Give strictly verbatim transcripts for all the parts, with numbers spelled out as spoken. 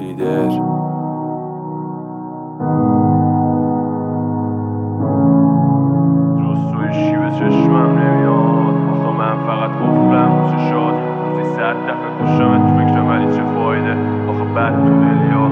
لیدر جستویشی به چشمم نمیاد. آخه من فقط قفلم رو چشات. روزی صد دفعه کشمت تو فکرم ولی چه فایده. آخه بد تو دلیا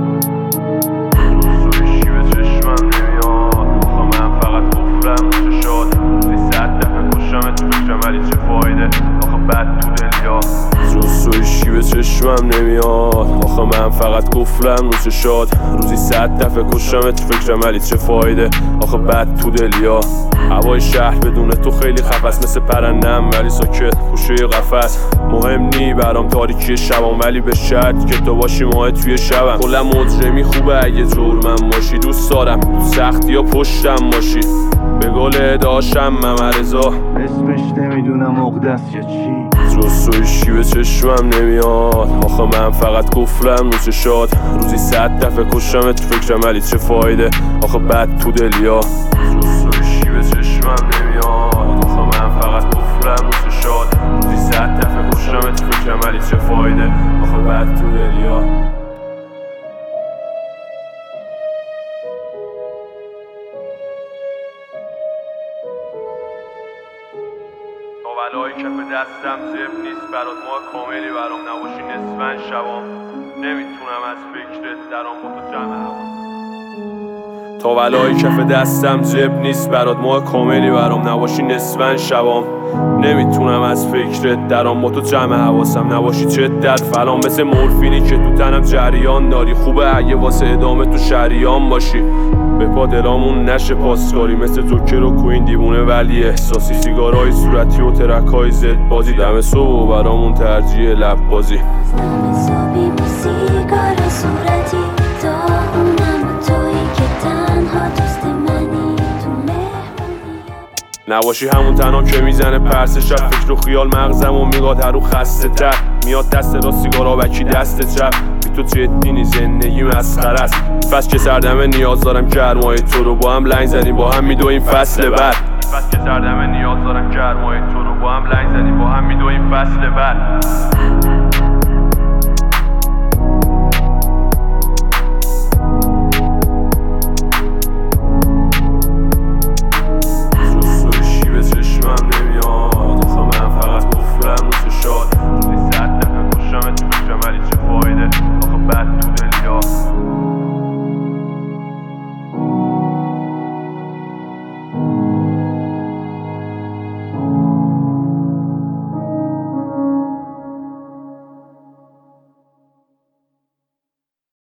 جستویشی به چشمم نمیاد. آخه من فقط قفلم رو چشات. روزی صد دفعه کشمت تو فکرم ولی چه فایده. آخه بد تو دلیا جستویشی به چشمم نمیاد. آخه من فقط قفلم رو چشات. روزی صد دفعه کشمت تو فکرم ولی چه فایده. آخه بد تو دلیا هوای شهر بدون تو خیلی خفص. مثل پرندم ولی ساکت پوشه قفس. مهم نی برام تاریکی شبام ولی به شرط که تو باشی ماه توی شبم. کلا مجرمی خوبه اگه جور من باشی. دوست دارم تو سختی یا پشتم باشی. به گل داشتم ممرزا اسمش نمیدونم مقدس یا چی. جستویشی به چشمم نمیاد. آخه من فقط قفلم رو چشات. روزی صد دفعه کشمت تو فکرم ولی چه فایده. آخه بد تو دلیا جستویشی به چشمم نمیاد. آخه من فقط قفلم رو چشات. روزی صد دفعه کشمت تو فکرم ولی چه فایده. آخه بد تو دلیا تاولای کف دستم زب نیست برات. ماه کاملی برام نباشی نصفن شبام. نمیتونم از فکرت درام با تو جمع حواسم. تاولای کف دستم زب نیست برات. ماه کاملی برام نباشی نصفن شبام. نمیتونم از فکرت درام با تو جمع حواسم. نباشی جدت فلان مثل مورفینی که تو تنم جریان داری. خوبه اگه واسه ادامه تو شریان باشی. به پا دلامون نشه پاسکاری. مثل جوکر و کوین دیوونه ولی احساسی. سیگارای صورتی و ترکای زد بازی. دم صبح برامون ترجیح لب بازی. دم صبحی با سیگار صورتی. تا اونم تویی که تنها دوست منی. تو مهمونی نباشی همون تنها که میزنه پرس شب. فکر و خیال مغزم و میگاد هر رو خسته تر. میاد دست را سیگارا وکی دست چپ. تو جدی نی زندگی مسخره است. فصل که سردمه نیاز دارم گرمای تو رو. با هم لنگ زدیم با هم میدویم فصل بعد. فصل که سردمه نیاز دارم گرمای تو رو. با هم لنگ زدیم با هم میدویم فصل بعد.